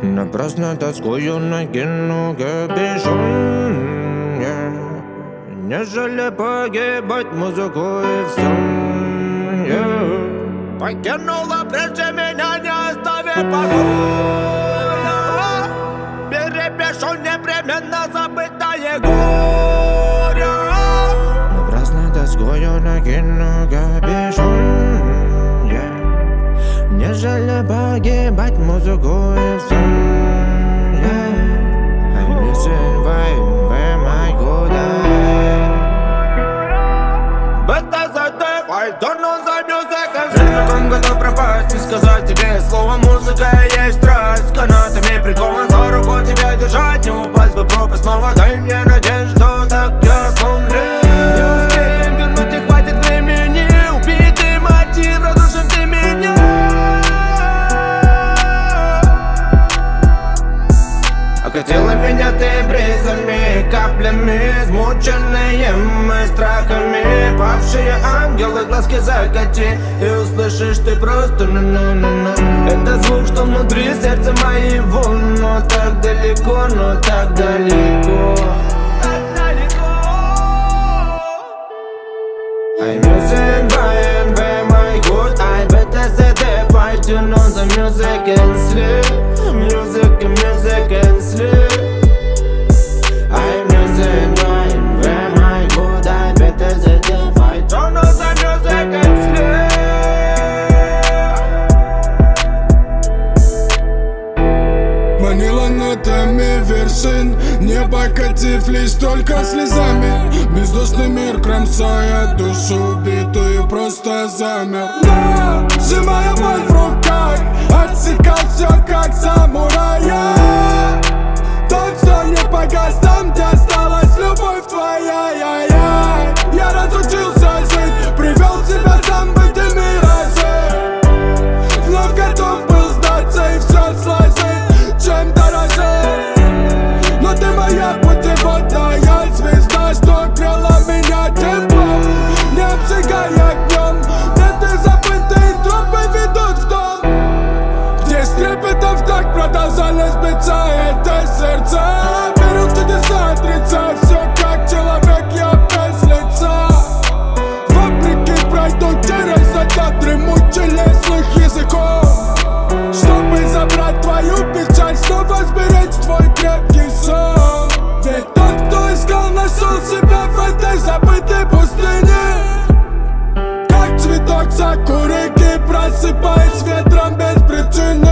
Напрасно тоскую накину капюшон, нежели погибать музыку и все. Покинула прежде меня, не оставив покоя. Перепишу непременно забытое горе. Напрасно тоскую накину капюшон, нежели погибать музыку и все. I'm missing vibe, where my good eye. I don't know the music. Время готов пропасть, не сказать тебе слово музыка есть страсть. Канатами прикован за руку тебя держать, не упасть бы пропасть. Снова дай мне надежду, так я смотрю. Не успеем вернуть, не хватит времени. Убитый мотив, разрушен ты меня. Окатила меня ты бризами, каплями, измученные мы страхами. Павшие ангелы, глазки закати, и услышишь ты просто ну-ну-ну-ну. Это звук, что внутри сердца моего, но так далеко, но так далеко. I'm using vibe, where my good I better say that why you know the music and sleep. Music and sleep. I'm using vibe, where my good I better say that why you know the music and sleep. Манила нотами вершин, не покатив лишь только слезами. Бездушный мир, кромсая душу убитую, просто замер. Но, сжимая боль в руках, отсекал все как самурая. Тот, что не погас там, где осталась любовь твоя. Я разучился жить, привел себя сам в эти миражи. Вновь готов был сдаться и все сложить, чем дорожить. Но ты моя путеводная звезда, что грела меня теплом, не обжигая огнем. Где-то забытые трупы ведут в дом, где с трепетом так продолжались биться эти сердца. Верю в чудеса, отрицая все, как человек я без лица. Вопреки пройду через этот дремучий лес злых языков, чтобы забрать твою печаль, снова сберечь твой крепкий сон. Ведь тот, кто искал, нашел себя в этой забытой пустыне. Как цветок сакурики, просыпаясь ветром без причины.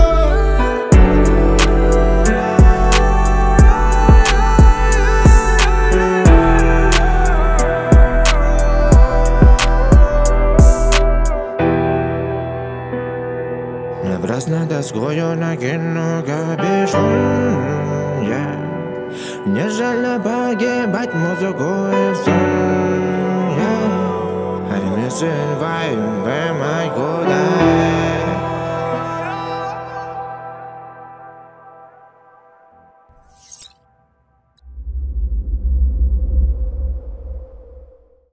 Напрасно тоскую накину капюшон, нежели погибать музыку и все. I'm missing vibe, where my good